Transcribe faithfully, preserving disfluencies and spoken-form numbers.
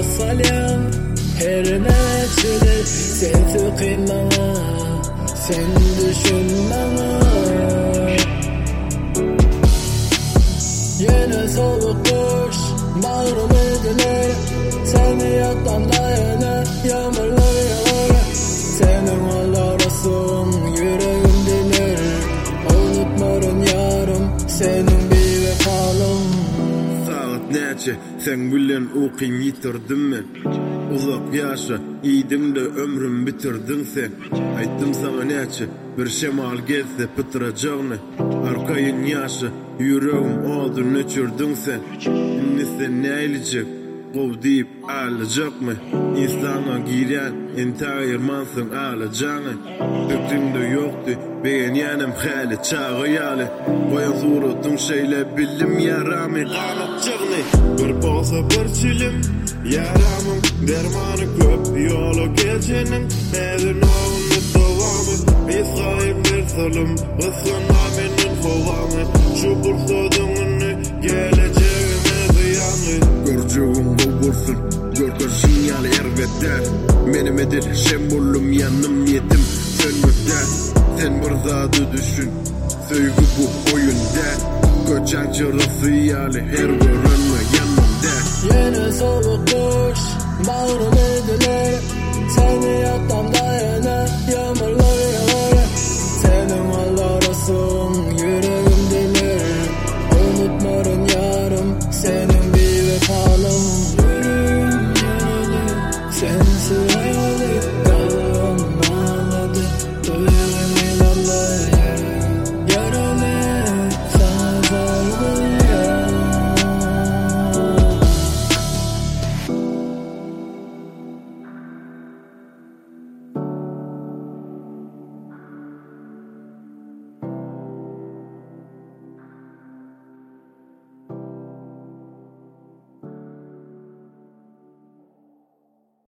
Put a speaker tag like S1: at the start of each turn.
S1: salya her neçede sen tıkıma sen düşünmeme yine soğuk kış bağrım edilir seni yattan dayana yağmurlar yağar senin olarasın yüreğim diler unutmarım yarım senin bir vefalım
S2: saat neçe sen bilen okuyum yitirdim mi uzak yaşa iyiydim de ömrüm bitirdin sen aytdım sana neçe bir şemal gelse pıtıracağını arkayın yaşa yüreğim oldu nöçürdün sen şimdi sen ne eylecek kov deyip ağlayacak mı insana giren entayırmansın ağlayacağını döktüğümde yoktu beğen yanım hali çağı yali koyan suratın şeyle bildim yaramı ağlayacağını bir bolsa bir çilim yaramın dermanı köp yolu geçenin nedir nağını devamı İsrail bir salım ısına benim kovamı şu bursudumunu geleceğime ziyanı göreceğim bu bursun görgör sinyal ervetter benim edil şembolum yanım yetim sönmekte sen bir zadı düşün sevgi bu oyunda koçan çırası yali her görünme yanımda
S1: yine soğuk kış bağrım edilir seni yattan da